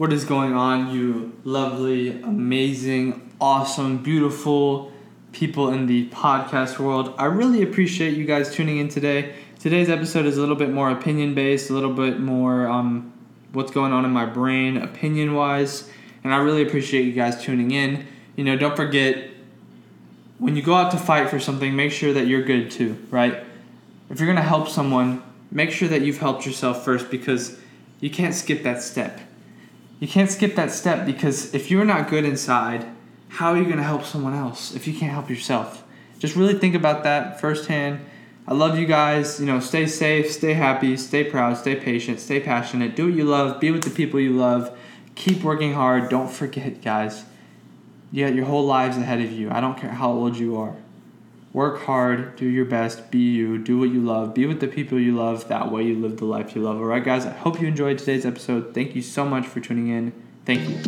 What is going on, you lovely, amazing, awesome, beautiful people in the podcast world? I really appreciate you guys tuning in today. Today's episode is a little bit more opinion-based, a little bit more what's going on in my brain opinion-wise, and I really appreciate you guys tuning in. You know, don't forget, when you go out to fight for something, make sure that you're good too, right? If you're going to help someone, make sure that you've helped yourself first, because you can't skip that step. You can't skip that step because if you're not good inside, how are you going to help someone else if you can't help yourself? Just really think about that firsthand. I love you guys. You know, stay safe, stay happy, stay proud, stay patient, stay passionate. Do what you love. Be with the people you love. Keep working hard. Don't forget, guys. You got your whole lives ahead of you. I don't care how old you are. Work hard, do your best, be you, do what you love, be with the people you love, that way you live the life you love. Alright guys, I hope you enjoyed today's episode. Thank you so much for tuning in. Thank you.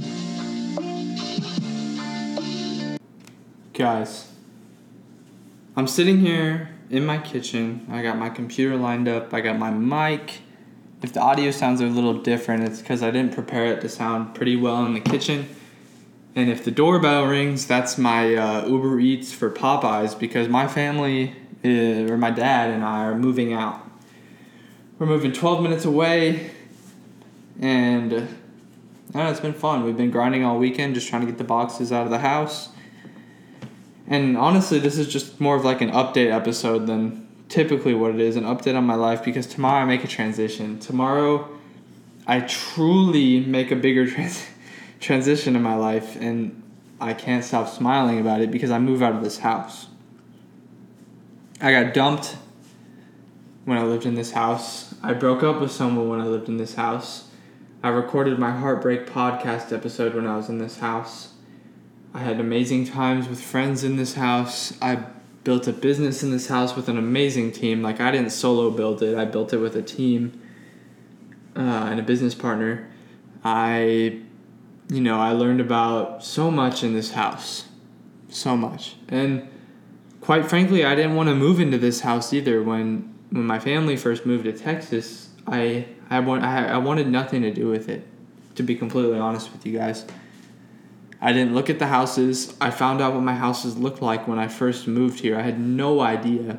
Guys, I'm sitting here in my kitchen. I got my computer lined up, I got my mic. If the audio sounds a little different, it's because I didn't prepare it to sound pretty well in the kitchen. And if the doorbell rings, that's my Uber Eats for Popeyes, because my family, or my dad and I, are moving out. We're moving 12 minutes away, and I don't know, it's been fun. We've been grinding all weekend, just trying to get the boxes out of the house. And honestly, this is just more of like an update episode than typically what it is, an update on my life, because tomorrow I make a transition. Tomorrow, I truly make a bigger transition in my life, and I can't stop smiling about it because I move out of this house. I got dumped when I lived in this house. I broke up with someone when I lived in this house. I recorded my Heartbreak podcast episode when I was in this house. I had amazing times with friends in this house. I built a business in this house with an amazing team. Like, I didn't solo build it. I built it with a team and a business partner. I learned about so much in this house. So much. And quite frankly, I didn't want to move into this house either. When my family first moved to Texas, I wanted nothing to do with it, to be completely honest with you guys. I didn't look at the houses. I found out what my houses looked like when I first moved here. I had no idea.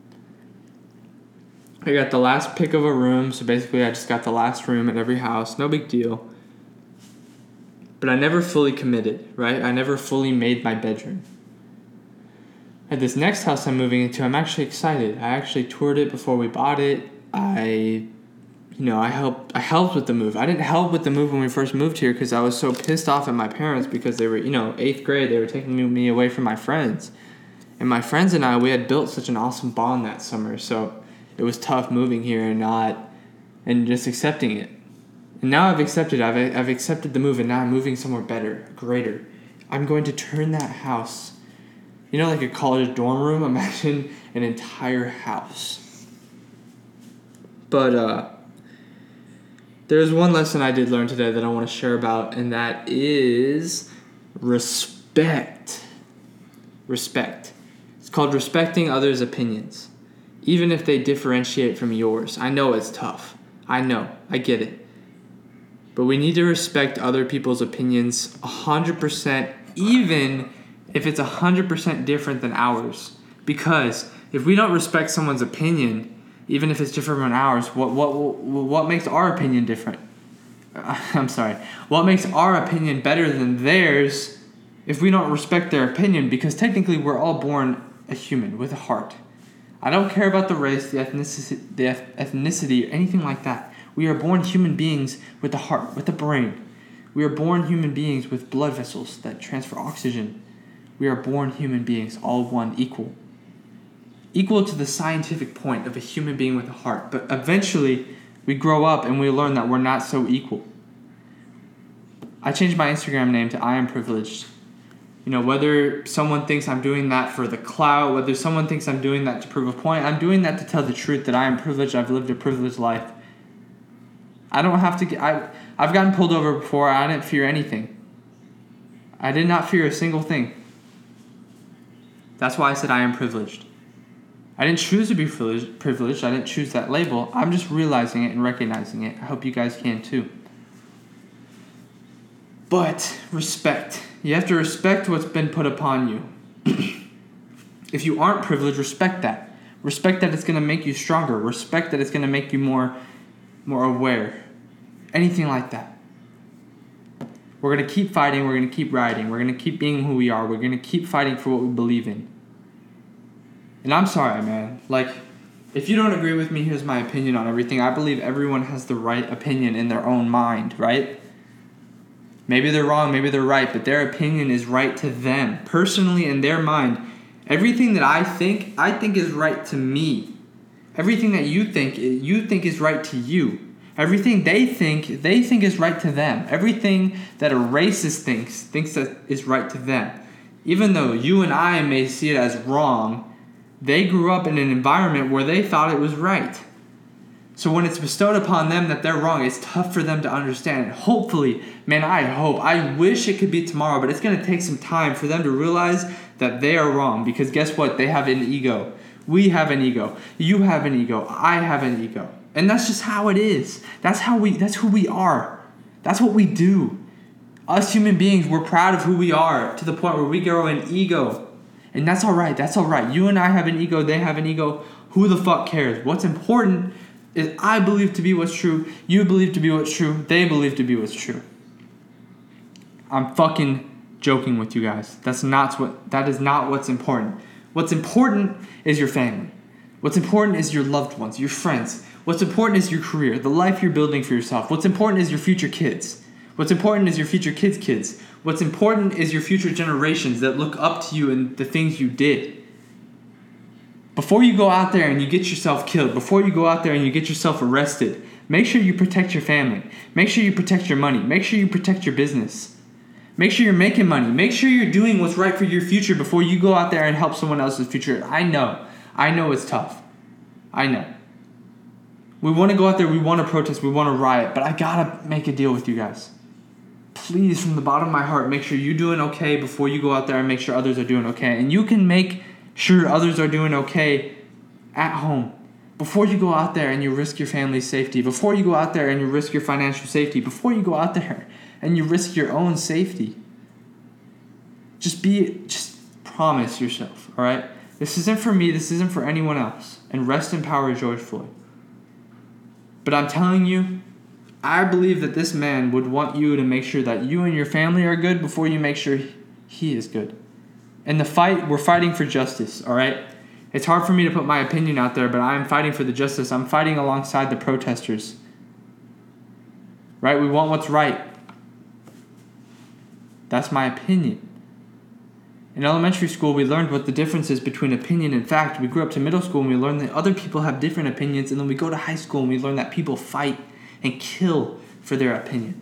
I got the last pick of a room, so basically I just got the last room at every house. No big deal. But I never fully committed, right? I never fully made my bedroom. At this next house I'm moving into, I'm actually excited. I actually toured it before we bought it. I helped with the move. I didn't help with the move when we first moved here because I was so pissed off at my parents because they were, 8th grade. They were taking me away from my friends. And my friends and I, we had built such an awesome bond that summer. So it was tough moving here and just accepting it. And now I've accepted the move, and now I'm moving somewhere better, greater. I'm going to turn that house, like a college dorm room. Imagine an entire house. But there's one lesson I did learn today that I want to share about, and that is respect. Respect. It's called respecting others' opinions, even if they differentiate from yours. I know it's tough. I know. I get it. But we need to respect other people's opinions 100%, even if it's 100% different than ours. Because if we don't respect someone's opinion, even if it's different from ours, what makes our opinion different? What makes our opinion better than theirs if we don't respect their opinion? Because technically we're all born a human with a heart. I don't care about the race, the ethnicity, or anything like that. We are born human beings with a heart, with a brain. We are born human beings with blood vessels that transfer oxygen. We are born human beings, all one, equal. Equal to the scientific point of a human being with a heart. But eventually, we grow up and we learn that we're not so equal. I changed my Instagram name to I Am Privileged. Whether someone thinks I'm doing that for the clout, whether someone thinks I'm doing that to prove a point, I'm doing that to tell the truth that I am privileged. I've lived a privileged life. I don't have to I've gotten pulled over before. I didn't fear anything. I did not fear a single thing. That's why I said I am privileged. I didn't choose to be privileged. I didn't choose that label. I'm just realizing it and recognizing it. I hope you guys can too. But respect. You have to respect what's been put upon you. If you aren't privileged, respect that. Respect that it's going to make you stronger. Respect that it's going to make you more aware. Anything like that. We're going to keep fighting. We're going to keep riding. We're going to keep being who we are. We're going to keep fighting for what we believe in. And I'm sorry, man. Like, if you don't agree with me, here's my opinion on everything. I believe everyone has the right opinion in their own mind, right? Maybe they're wrong, maybe they're right, but their opinion is right to them. Personally, in their mind, everything that I think is right to me. Everything that you think is right to you. Everything they think is right to them. Everything that a racist thinks that is right to them. Even though you and I may see it as wrong, they grew up in an environment where they thought it was right. So when it's bestowed upon them that they're wrong, it's tough for them to understand. And hopefully, man, I wish it could be tomorrow, but it's going to take some time for them to realize that they are wrong. Because guess what? They have an ego. We have an ego. You have an ego. I have an ego. And that's just how it is. That's who we are. That's what we do. Us human beings, we're proud of who we are to the point where we grow an ego. And that's all right. That's all right. You and I have an ego. They have an ego. Who the fuck cares? What's important is I believe to be what's true. You believe to be what's true. They believe to be what's true. I'm fucking joking with you guys. That is not what's important. What's important is your family. What's important is your loved ones, your friends. What's important is your career, the life you're building for yourself. What's important is your future kids. What's important is your future kids' kids. What's important is your future generations that look up to you and the things you did. Before you go out there and you get yourself killed, before you go out there and you get yourself arrested, make sure you protect your family. Make sure you protect your money. Make sure you protect your business. Make sure you're making money. Make sure you're doing what's right for your future before you go out there and help someone else's future. I know it's tough. I know. We want to go out there, we want to protest, we want to riot, but I gotta make a deal with you guys. Please, from the bottom of my heart, make sure you're doing okay before you go out there and make sure others are doing okay. And you can make sure others are doing okay at home. Before you go out there and you risk your family's safety, before you go out there and you risk your financial safety, before you go out there and you risk your own safety, just promise yourself, all right? This isn't for me, this isn't for anyone else. And rest in power, George Floyd. But I'm telling you, I believe that this man would want you to make sure that you and your family are good before you make sure he is good. In the fight, we're fighting for justice, all right? It's hard for me to put my opinion out there, but I'm fighting for the justice. I'm fighting alongside the protesters. Right? We want what's right. That's my opinion. In elementary school, we learned what the difference is between opinion and fact. We grew up to middle school and we learned that other people have different opinions. And then we go to high school and we learn that people fight and kill for their opinion.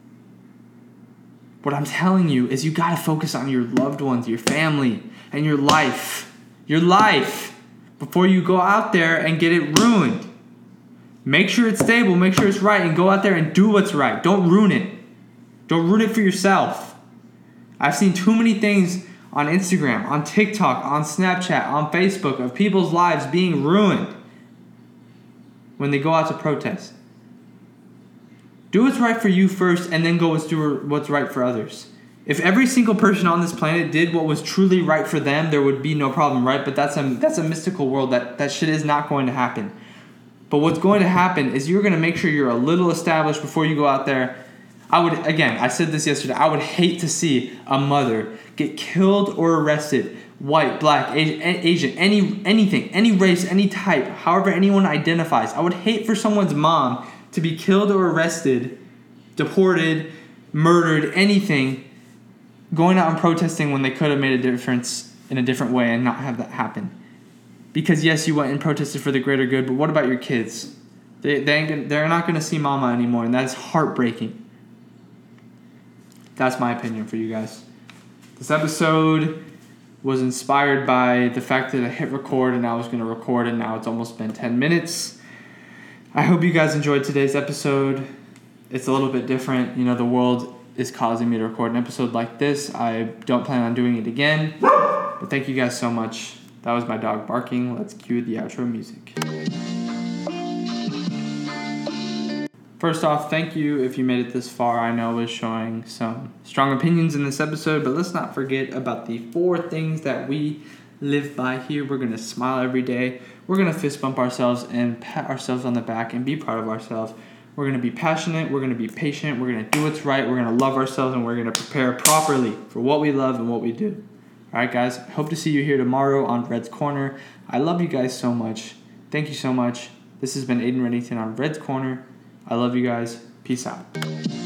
What I'm telling you is you got to focus on your loved ones, your family, and your life. Your life. Before you go out there and get it ruined. Make sure it's stable. Make sure it's right. And go out there and do what's right. Don't ruin it. Don't ruin it for yourself. I've seen too many things on Instagram, on TikTok, on Snapchat, on Facebook of people's lives being ruined when they go out to protest. Do what's right for you first and then go do what's right for others. If every single person on this planet did what was truly right for them, there would be no problem, right? But that's a mystical world. That shit is not going to happen. But what's going to happen is you're going to make sure you're a little established before you go out there. I said this yesterday, I would hate to see a mother get killed or arrested, white, black, Asian, anything, any race, any type, however anyone identifies. I would hate for someone's mom to be killed or arrested, deported, murdered, anything, going out and protesting when they could have made a difference in a different way and not have that happen. Because yes, you went and protested for the greater good, but what about your kids? They're not going to see mama anymore, and that's heartbreaking. That's my opinion for you guys. This episode was inspired by the fact that I hit record and I was going to record, and now it's almost been 10 minutes. I hope you guys enjoyed today's episode. It's a little bit different. You know, the world is causing me to record an episode like this. I don't plan on doing it again. But thank you guys so much. That was my dog barking. Let's cue the outro music. First off, thank you if you made it this far. I know I was showing some strong opinions in this episode, but let's not forget about the 4 things that we live by here. We're going to smile every day. We're going to fist bump ourselves and pat ourselves on the back and be proud of ourselves. We're going to be passionate. We're going to be patient. We're going to do what's right. We're going to love ourselves, and we're going to prepare properly for what we love and what we do. All right, guys. Hope to see you here tomorrow on Red's Corner. I love you guys so much. Thank you so much. This has been Aiden Reddington on Red's Corner. I love you guys. Peace out.